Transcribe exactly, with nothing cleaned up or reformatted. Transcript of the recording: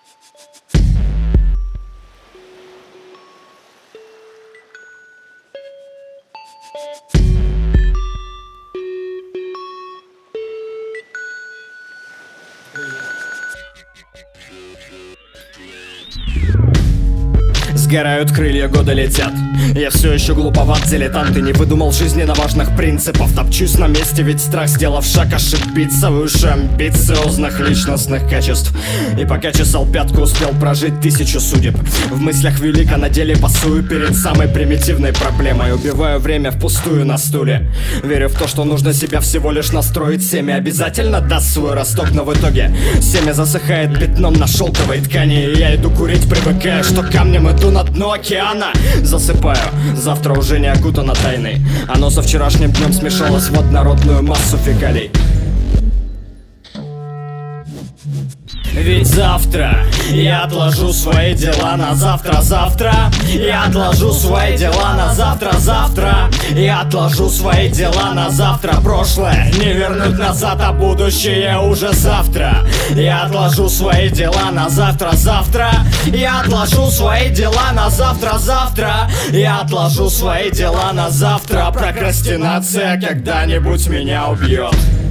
Сгорают крылья, годы летят. Я все еще глуповат, дилетант, и не выдумал жизненно важных принципов. Топчусь на месте, ведь страх, сделав шаг, ошибиться выше амбициозных личностных качеств. И пока чесал пятку, успел прожить тысячу судеб. В мыслях велик, а на деле пасую перед самой примитивной проблемой. Убиваю время впустую на стуле. Верю в то, что нужно себя всего лишь настроить. Семя обязательно даст свой росток, но в итоге семя засыхает пятном на шелковой ткани. И я иду курить, привыкая, что камнем иду на дно океана. Засыпаю, завтра уже не окутано тайной. Оно со вчерашним днем смешалось в однородную массу фекалий. Ведь завтра я отложу свои дела на завтра, завтра я отложу свои дела на завтра, завтра я отложу свои дела на завтра. Прошлое не вернуть назад, а будущее уже завтра. Я отложу свои дела на завтра, завтра я отложу свои дела на завтра, завтра я отложу свои дела на завтра. Прокрастинация когда-нибудь меня убьет.